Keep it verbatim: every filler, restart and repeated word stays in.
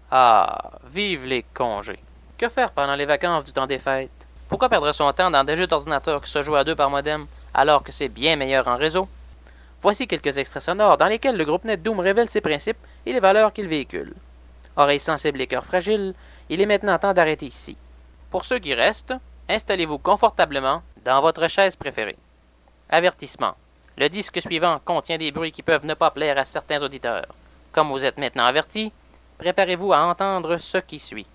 Ah, vive les congés. Que faire pendant les vacances du temps des fêtes? Pourquoi perdre son temps dans des jeux d'ordinateur qui se jouent à deux par modem, alors que c'est bien meilleur en réseau? Voici quelques extraits sonores dans lesquels le groupe NetDoom révèle ses principes et les valeurs qu'il véhicule. Oreilles sensibles et cœurs fragiles, il est maintenant temps d'arrêter ici. Pour ceux qui restent, installez-vous confortablement dans votre chaise préférée. Avertissement. Le disque suivant contient des bruits qui peuvent ne pas plaire à certains auditeurs. Comme vous êtes maintenant avertis, préparez-vous à entendre ce qui suit.